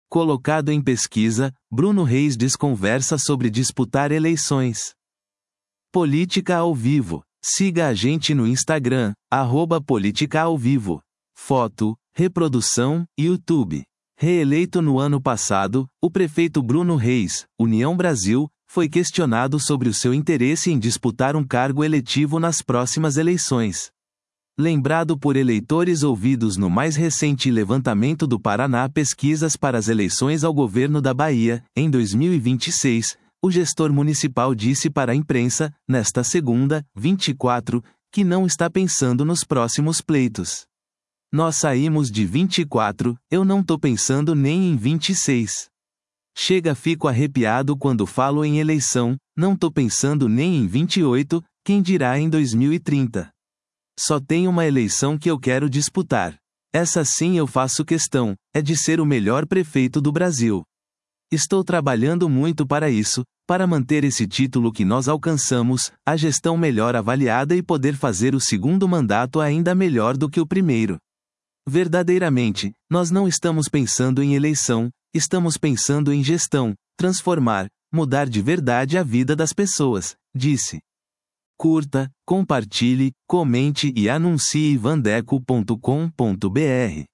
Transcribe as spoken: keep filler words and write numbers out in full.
Colocado em pesquisa, Bruno Reis desconversa sobre disputar eleições. Política ao vivo. Siga a gente no Instagram, arroba Política ao Vivo. Foto, reprodução, YouTube. Reeleito no ano passado, o prefeito Bruno Reis, União Brasil, foi questionado sobre o seu interesse em disputar um cargo eletivo nas próximas eleições. Lembrado por eleitores ouvidos no mais recente levantamento do Paraná Pesquisas para as eleições ao governo da Bahia, em dois mil e vinte e seis, o gestor municipal disse para a imprensa, nesta segunda, vinte e quatro, que não está pensando nos próximos pleitos. Nós saímos de vinte e quatro, eu não tô pensando nem em vinte e seis. Chega, fico arrepiado quando falo em eleição, não tô pensando nem em vinte e oito, quem dirá em dois mil e trinta. Só tem uma eleição que eu quero disputar. Essa sim eu faço questão, é de ser o melhor prefeito do Brasil. Estou trabalhando muito para isso, para manter esse título que nós alcançamos, a gestão melhor avaliada e poder fazer o segundo mandato ainda melhor do que o primeiro. Verdadeiramente, nós não estamos pensando em eleição, estamos pensando em gestão, transformar, mudar de verdade a vida das pessoas, disse. Curta, compartilhe, comente e anuncie vandeco ponto com ponto br.